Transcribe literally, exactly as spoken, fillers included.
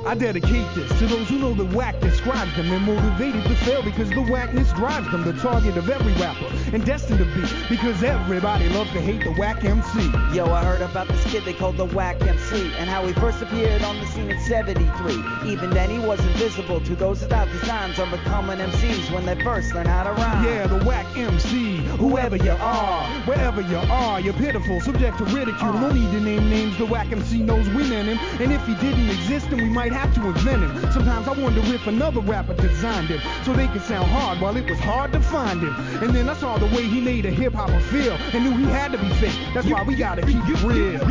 I dedicate this to those who know the whack describes them. They're motivated to fail because the whackness drives them. The target of every rapper and destined to be, because everybody loves to hate the whack M C. Yo, I heard about this kid they called the Whack M C, and how he first appeared on the scene in seventy-three. Even then he was invisible to those without designs on becoming M Cs when they first learn how to rhyme. Yeah, the whack M C, whoever you are, wherever you are, you're pitiful, subject to ridicule. Uh. No need to name names, the whack M C knows we meant him. And if he didn't exist, then we might have to invent him. Sometimes I wonder if another rapper designed him so they could sound hard while it was hard to find him. And then I saw the way he made a hip-hopper feel and knew he had to be fake. That's why we gotta keep it real.